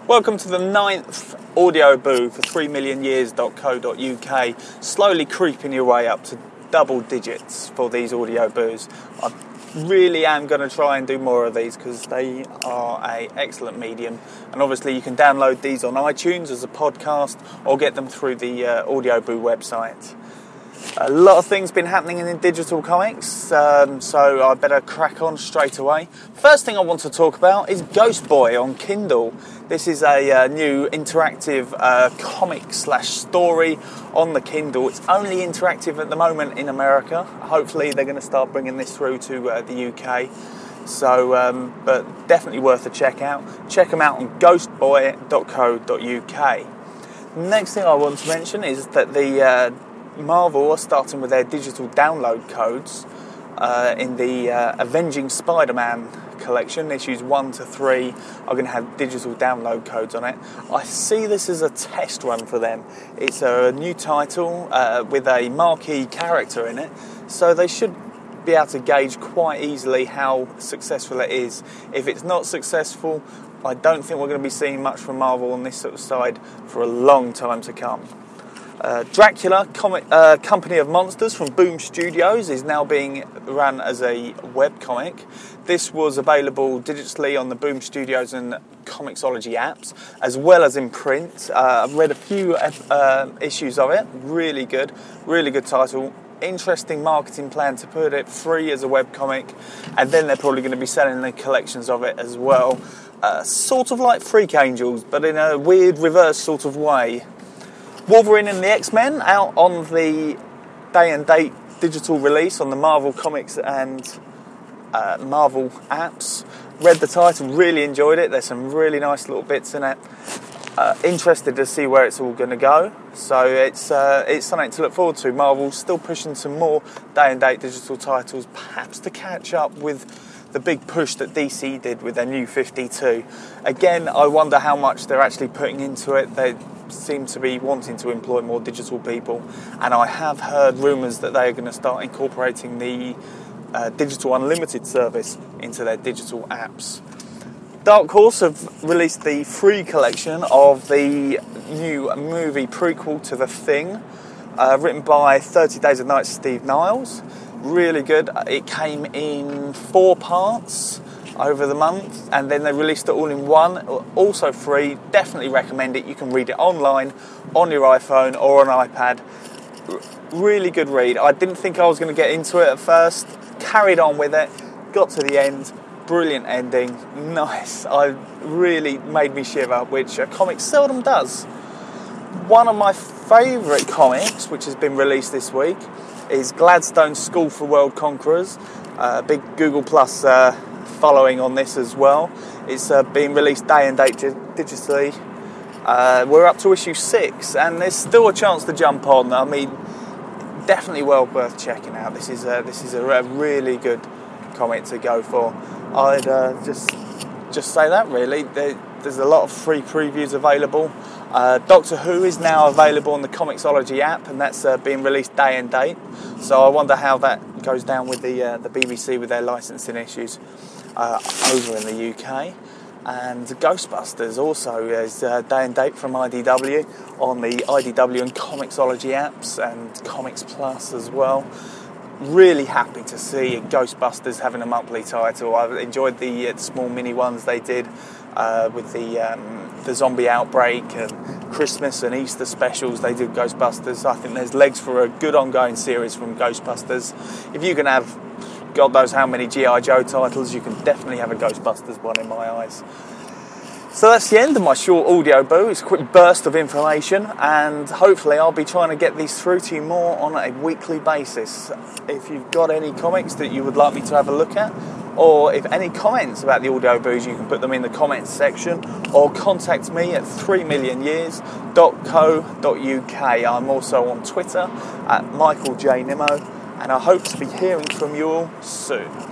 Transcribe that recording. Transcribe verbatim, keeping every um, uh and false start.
Welcome to the ninth audio boo for three million years dot co dot U K, slowly creeping your way up to double digits for these audio boos. I really am going to try and do more of these because they are an excellent medium, and obviously you can download these on iTunes as a podcast or get them through the uh, Audio Boo website. A lot of things been happening in digital comics, um, so I better crack on straight away. First thing I want to talk about is Ghost Boy on Kindle. This is a uh, new interactive uh, comic slash story on the Kindle. It's only interactive at the moment in America. Hopefully they're going to start bringing this through to uh, the U K. So, um, but definitely worth a check out. Check them out on ghost boy dot co dot U K. Next thing I want to mention is that the uh, Marvel are starting with their digital download codes uh, in the uh, Avenging Spider-Man collection. Issues one to three are going to have digital download codes on it. I see this as a test run for them. It's a new title uh, with a marquee character in it, so they should be able to gauge quite easily how successful it is. If it's not successful, I don't think we're going to be seeing much from Marvel on this sort of side for a long time to come. Uh, Dracula, comic, uh, Company of Monsters from Boom Studios, is now being run as a webcomic. This was available digitally on the Boom Studios and Comixology apps, as well as in print. Uh, I've read a few uh, issues of it. Really good, really good title. Interesting marketing plan to put it free as a webcomic, and then they're probably going to be selling the collections of it as well. Uh, sort of like Freak Angels, but in a weird reverse sort of way. Wolverine and the X-Men out on the day and date digital release on the Marvel Comics and uh, Marvel apps. Read the title, really enjoyed it. There's some really nice little bits in it. Uh, interested to see where it's all going to go. So it's uh, it's something to look forward to. Marvel's still pushing some more day and date digital titles, perhaps to catch up with the big push that D C did with their New fifty-two. Again, I wonder how much they're actually putting into it. They seem to be wanting to employ more digital people, and I have heard rumours that they are going to start incorporating the uh, Digital Unlimited service into their digital apps. Dark Horse have released the free collection of the new movie prequel to The Thing, uh, written by thirty Days of Night Steve Niles. Really good. It came in four parts over the month, and then they released it all in one, also free. Definitely recommend it. You can read it online, on your iPhone or on iPad. R- really good read. I didn't think I was going to get into it at first, carried on with it, got to the end, brilliant ending, nice. I really made me shiver, which a comic seldom does. One of my favourite comics, which has been released this week, is Gladstone's School for World Conquerors. Uh, big Google Plus uh, following on this as well. It's uh, being released day and date digitally. Uh, we're up to issue six, and there's still a chance to jump on. I mean, definitely well worth checking out. This is a, this is a, a really good comic to go for. I'd uh, just just say that really. There, there's a lot of free previews available. Uh, Doctor Who is now available on the Comixology app, and that's uh, being released day and date. So I wonder how that goes down with the uh, the B B C with their licensing issues uh, over in the U K. And Ghostbusters also is uh, day and date from I D W on the I D W and Comixology apps and Comics Plus as well. Really happy to see Ghostbusters having a monthly title. I've enjoyed the uh, small mini ones they did uh, with the um, the zombie outbreak and Christmas and Easter specials. They did Ghostbusters. I think there's legs for a good ongoing series from Ghostbusters. If you can have God knows how many G I Joe titles, you can definitely have a Ghostbusters one in my eyes. So that's the end of my short audio boo. It's a quick burst of information, and hopefully I'll be trying to get these through to you more on a weekly basis. If you've got any comics that you would like me to have a look at, or if any comments about the audio boos, you can put them in the comments section, or contact me at three million years dot co dot U K. I'm also on Twitter at Michael J Nimmo, and I hope to be hearing from you all soon.